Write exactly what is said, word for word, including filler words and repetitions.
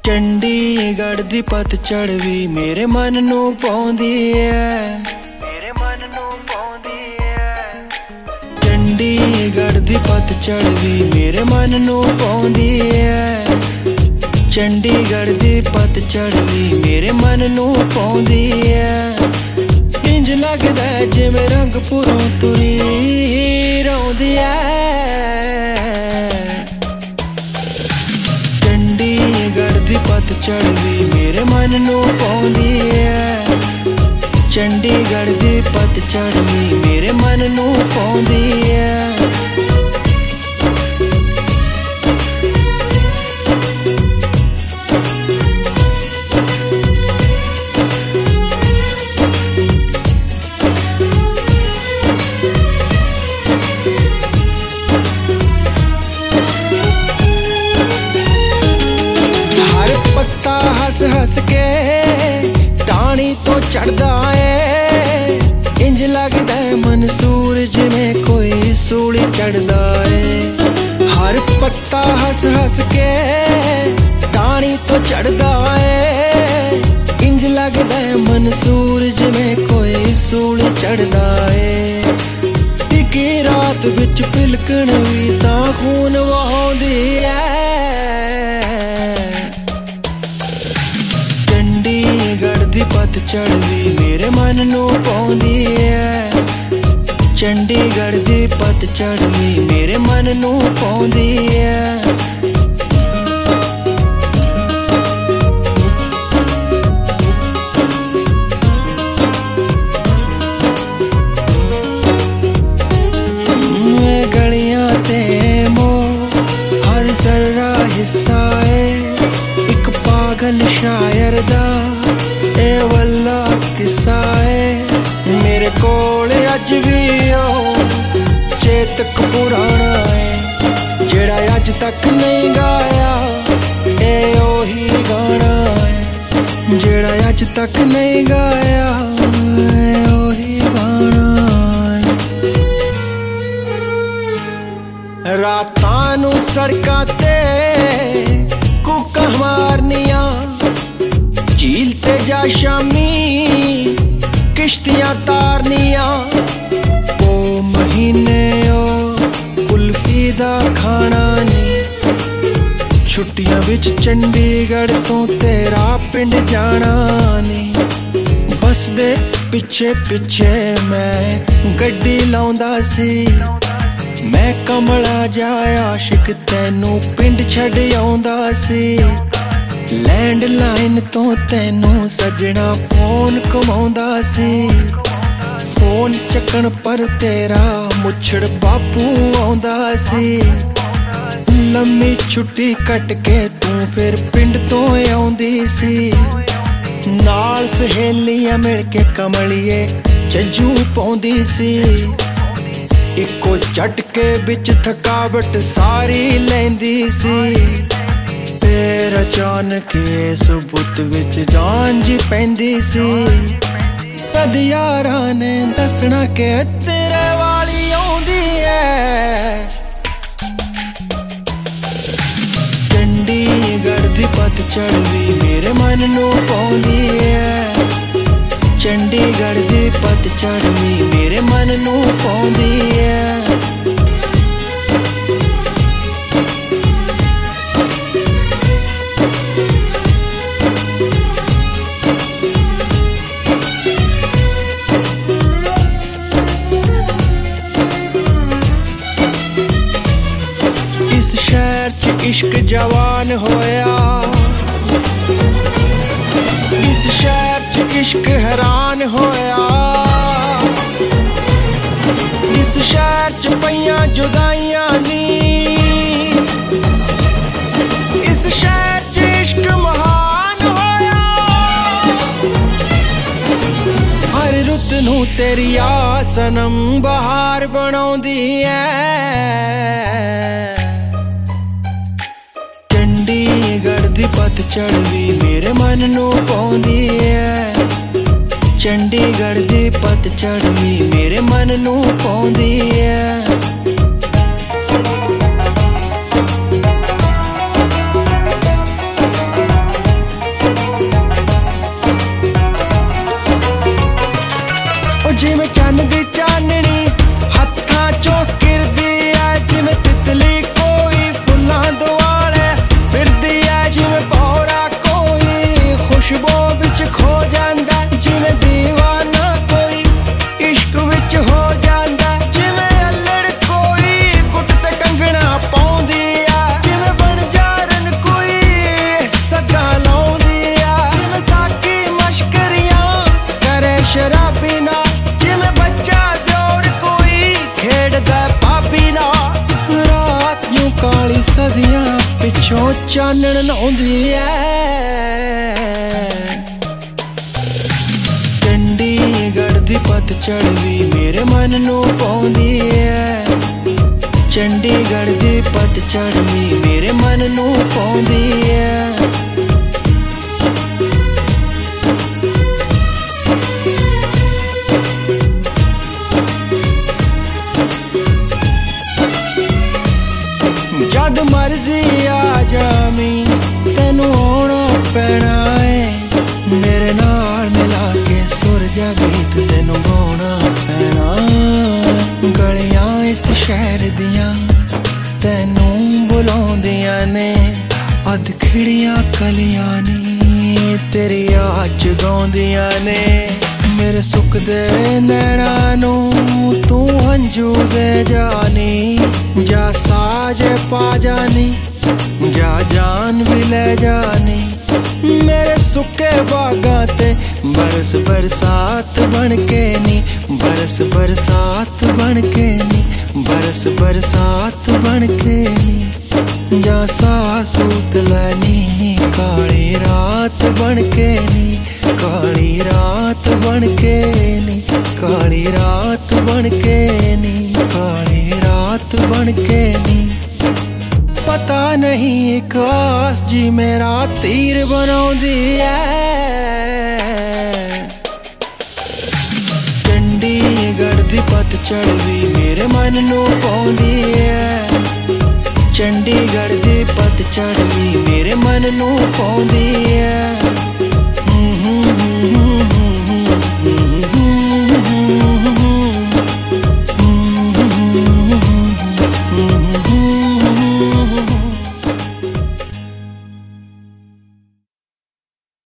ਚੰਡੀਗੜ੍ਹ ਦੀ ਪਤਝੜ ਵੀ ਮੇਰੇ ਮਨ ਨੂੰ ਪਾਉਂਦੀ ਐ, ਮੇਰੇ ਮਨ ਨੂੰ ਪਾਉਂਦੀ ਐ। ਚੰਡੀਗੜ੍ਹ ਦੀ ਪਤਝੜ ਵੀ ਮੇਰੇ ਮਨ ਨੂੰ ਪਾਉਂਦੀ ਐ, ਚੰਡੀਗੜ੍ਹ ਦੀ ਪਤਝੜ ਵੀ ਮੇਰੇ ਮਨ ਨੂੰ ਪਾਉਂਦੀ ਐ। ਇੰਜ ਲੱਗਦਾ ਜਿਵੇਂ ਰੰਗਪੁਰੋਂ ਤੁਰੀ ਰੋਂਦੀ ਐ। ਚੰਡੀਗੜ੍ਹ ਦੀ ਪਤਝੜ ਵੀ ਮੇਰੇ ਮਨ ਨੂੰ ਪਾਉਂਦੀ ਐ, ਚੰਡੀਗੜ੍ਹ ਦੀ ਪਤਝੜ ਵੀ ਮੇਰੇ ਮਨ ਨੂੰ ਪਾਉਂਦੀ ਐ। हस हस के टाणी तो चढ़दा ए, इंज लगदा मन सूरज में कोई सूली चढ़दा ए। हर पत्ता हस हस के टाणी तो चढ़दा ए, इंज लगदा मन सूरज में कोई सूली चढ़दा ए। इक्की रात विच पिलकण भी तां खून वहाउंदी ऐ। चंडीगढ़ दी पतझड़ भी मेरे मन नूं पाउंदी ऐ, चंडीगढ़ दी पतझड़ भी मेरे मन नूं पाउंदी ऐ। गलियां ते मोह हर जरा हिस्सा है, एक पागल शायर दा ए वल्ला किस्सा है। मेरे कोल अज भी ओ चेतक पुराना है, जेड़ा अज तक नहीं गाया ए ओही गाना है, जेड़ा अज तक नहीं गाया ए ओही गाना है। रातां नूं सड़कां ते कूकां मारनियां, झील ते जा शामी किश्तियां तारनियां। ओ महीने ओ कुल्फी दा खाना नी, छुट्टियां विच चंडीगढ़ तो तेरा पिंड जाना नी। बस दे पिछे पिछे मैं गड्डी लाउंदा सी, मैं कमला जा आशिक तैनू पिंड छड़ आउंदा सी। लैंडलाइन तो तैनू सजना फोन कमाउंदा सी, फोन चक्कण पर तेरा मुछड़ बापू आउंदा सी। लम्मी छुट्टी कट के तू फिर पिंड तो आउंदी सी, नाल सहेलियां मिल के कमलिए जज्जू पाउंदी सी। इको झटके बिच थकावट सारी लैंदी सी, फिर अचानक इस बुत विच जान जी पैंदी सी। सद यारां ने दसना के तेरे वाली आउंदी ऐ। चंडीगढ़ दी पतझड़ भी मेरे मन नूं पाउंदी ऐ, चंडीगढ़ दी पतझड़ भी मेरे मन नूं पाउंदी ऐ। इस शहर च इश्क जवान होया, इस शहर च इश्क हैरान होया। इस शहर च पईयां जुदाइयां नी, इस शहर च इश्क महान होया। हर रुत नूं तेरी आ सनम बहार बनाउंदी ऐ। चंडीगढ़ दी पतझड़ भी मेरे मन नूं पाउंदी ऐ, चंडीगढ़ दी पतझड़ भी मेरे मन नूं पाउंदी ऐ। ਪਿੱਛੋਂ ਚਾਨਣ ਲਾਉਂਦੀ ਐ। ਚੰਡੀਗੜ੍ਹ ਦੀ ਪਤਝੜ ਵੀ ਮੇਰੇ ਮਨ ਨੂੰ ਪਾਉਂਦੀ ਐ। ਚੰਡੀਗੜ੍ਹ ਦੀ ਪਤਝੜ ਵੀ ਮੇਰੇ ਮਨ ਨੂੰ ਪਾਉਂਦੀ ਐ। ਜਦ ਮਰਜ਼ੀ ਆ ਜਾਵੀਂ ਤੈਨੂੰ ਆਉਣਾ ਪੈਣਾ ਏ। ਮੇਰੇ ਨਾਲ ਮਿਲਾ ਕੇ ਸੁਰ ਜਾ ਗੀਤ ਤੈਨੂੰ ਗਾਉਣਾ ਪੈਣਾ। ਗਲੀਆਂ ਇਸ ਸ਼ਹਿਰ ਦੀਆਂ ਤੈਨੂੰ ਬੁਲਾਉਂਦੀਆਂ ਨੇ। ਅੱਧ ਖਿੜੀਆਂ ਕਲੀਆਂ ਨੀ ਤੇਰੀ ਯਾਦ ਜਗਾਉਂਦੀਆਂ ਨੇ। ਮੇਰੇ ਸੁੱਕਦੇ ਨੈਣਾਂ ਨੂੰ ਤੂੰ ਹੰਝੂ ਦੇ ਜਾਨੀ। ਜਾ ਸਾਜ ਪਾ ਜਾਨੀ, ਜਾ ਜਾਨ ਵੀ ਲੈ ਜਾਨੀ। ਮੇਰੇ ਸੁੱਕੇ ਬਾਗਾਂ ਤੇ ਬਰਸ ਬਰਸਾਤ ਬਣ ਕੇ ਨੀ। ਬਰਸ ਬਰਸਾਤ ਬਣ ਕੇ ਨੀ। ਬਰਸ ਬਰਸਾਤ ਬਣ ਕੇ ਨੀ। ਜਾ ਸਾਹ ਸੂਤ ਲੈਨੀ ਕਾਲੀ ਰਾਤ ਬਣ ਕੇ ਨੀ। ਕਾਲੀ ਰਾਤ ਬਣ ਕੇ ਨੀ। ਕਾਲੀ ਰਾਤ ਬਣ ਕੇ ਨੀ। ਕਾਲੀ ਰਾਤ ਬਣ ਕੇ ਨੀ। ਪਤਾ ਨਹੀਂ ਇੱਕ ਆਸ ਜੀ ਮੇਰਾ ਤੀਰ ਬਣਾਉਂਦੀ ਐ। ਚੰਡੀਗੜ੍ਹ ਦੀ ਪਤਝੜ ਵੀ ਮੇਰੇ ਮਨ ਨੂੰ ਪਾਉਂਦੀ ਐ। ਚੰਡੀਗੜ੍ਹ ਦੀ ਪਤਝੜ ਵੀ ਮੇਰੇ ਮਨ ਨੂੰ ਪਾਉਂਦੀ ਐ।